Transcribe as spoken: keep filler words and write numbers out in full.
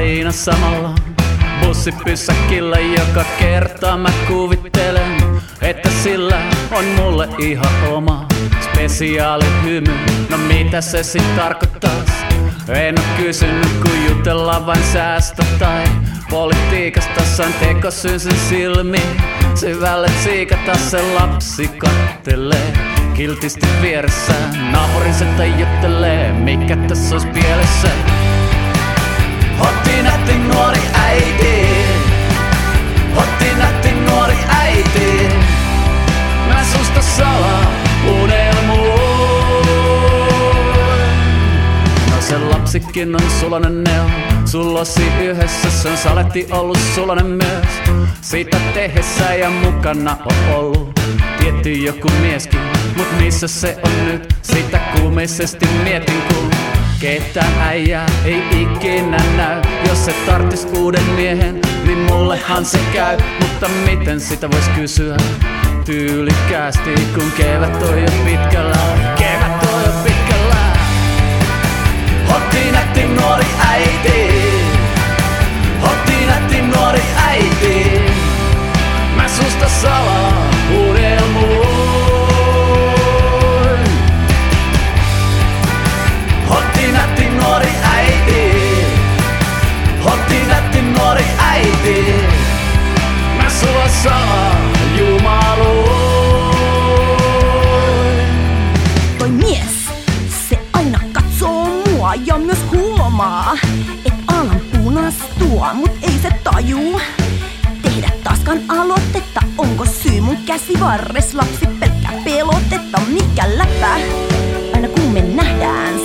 aina samalla bussipysäkillä. Joka kerta mä kuvittelen, että sillä on mulle ihan oma spesiaali hymy. No mitä se sit tarkoittais? En oo kysynyt, kun jutellaan vain säästä tai politiikasta. Sain tekosyyn sen silmiin, syvälle tsiikata se lapsi kattelee kiltisti vieressään. Naapurinsa tai juttelee, mikä tässä ois pielessä. Otti nätti nuori äiti, otti nätti nuori äiti. Mä susta salaa unelmuun. No se lapsikin on sulanen, ne on sullosi yhdessä. Se on saletti ollut sulanen myös. Siitä tehdessä ja mukana on ollut tietty joku mieskin. Mut missä se on nyt? Sitä kuumeisesti mietin, kun ketään äijää ei ikinä näy. Jos se tarttis uuden miehen, niin mullehan se käy. Mutta miten sitä vois kysyä tyylikkäästi, kun kevät on jo pitkällä. Kevät on jo pitkällä. Otti nätti nuori äiti, otti nätti nuori äiti. Mä susta salaa unelmuun. Otti nätti nuori äiti, otti nätti nuori äiti. Mä sua salaa jumaluun. Toi mies, se aina katsoo mua ja myös huomaa, et alan punastua, mut ei se tajuu tehdä taaskaan aloitetta. Onko syy mun käsivarres? Lapsi pelkkää pelotetta. Mikä läpä? Aina kun me nähdään,